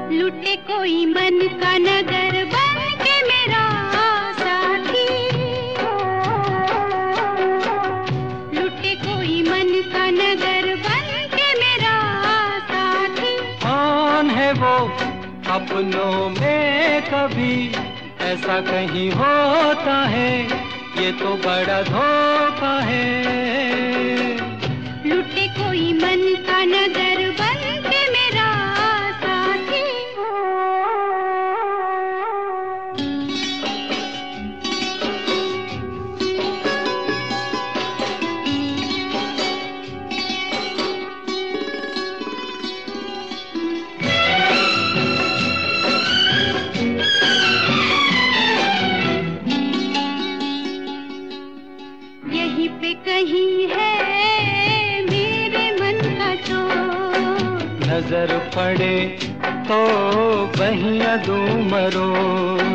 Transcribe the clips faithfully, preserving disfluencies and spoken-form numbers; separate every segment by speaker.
Speaker 1: लुटे कोई मन का नगर बन के मेरा साथी, लुटे कोई मन का नगर बन के मेरा साथी।
Speaker 2: कौन है वो अपनों में कभी ऐसा कहीं होता है, ये तो बड़ा धोखा है।
Speaker 1: लुटे कोई मन का नगर बन के मेरा साथी। यहीं पे कहीं है मेरे मन का चोर,
Speaker 2: नजर पड़े तो बहिया दूं मरोड़।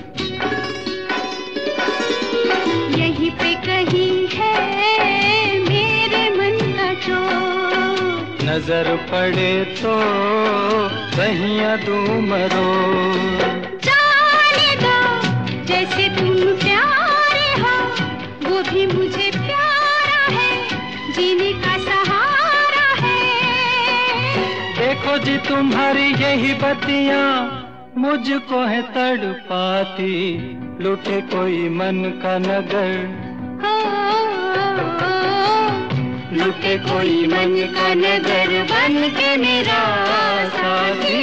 Speaker 1: यहीं पे कहीं है मेरे मन का चोर,
Speaker 2: नजर पड़े तो बहिया दूं मरोड़।
Speaker 1: जाने दो जैसे तुम प्यारे हो, वो भी मुझे प्यारा है, जीने का सहारा है।
Speaker 2: देखो जी तुम्हारी यही बत्तियां मुझको है तड़पाती, लुटे कोई मन का नगर,
Speaker 1: हो,
Speaker 2: लुटे कोई मन का नगर बन के मेरा साथी।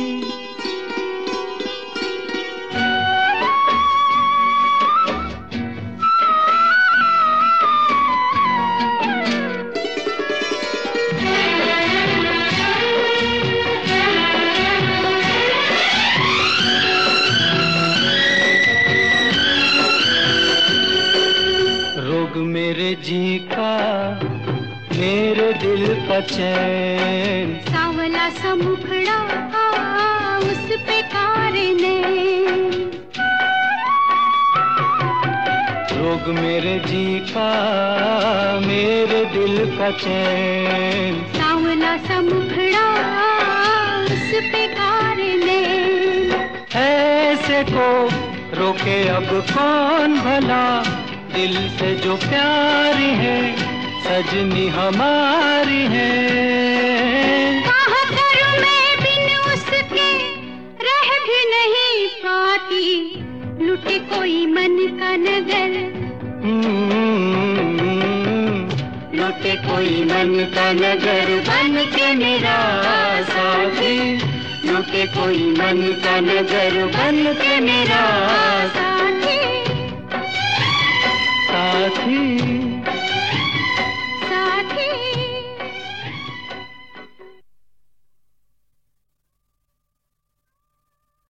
Speaker 2: रोग मेरे जी का मेरे दिल का चैन,
Speaker 1: सावला सा मुखड़ा उस पे कारने,
Speaker 2: रोग मेरे जी का मेरे दिल का चैन,
Speaker 1: सावला सा मुखड़ा उस पे कारने।
Speaker 2: ऐसे को रोके अब कौन भला, दिल से जो प्यारी है सजनी हमारी है।
Speaker 1: कहाँ करूं मैं बिन उसके रह भी नहीं पाती, लुटे कोई मन का नगर,
Speaker 2: लुटे कोई मन का नगर बन के मेरा साथी, लुटे कोई मन का नगर बन के मेरा
Speaker 1: साथी।